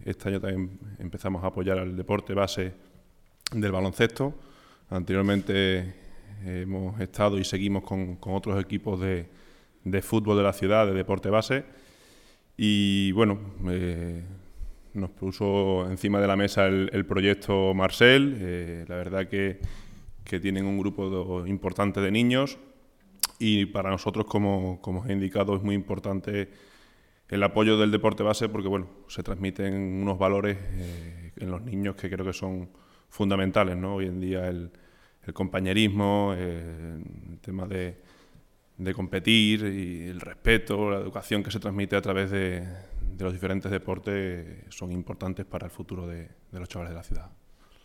este año también empezamos a apoyar al deporte base del baloncesto. Anteriormente hemos estado y seguimos con otros equipos de fútbol de la ciudad, de deporte base. Y bueno, nos puso encima de la mesa el proyecto Marcel. La verdad que tienen un grupo importante de niños y para nosotros, como os he indicado, es muy importante el apoyo del deporte base porque bueno, se transmiten unos valores en los niños que creo que son fundamentales, ¿no? Hoy en día el compañerismo, el tema de competir y el respeto, la educación que se transmite a través de los diferentes deportes son importantes para el futuro de los chavales de la ciudad.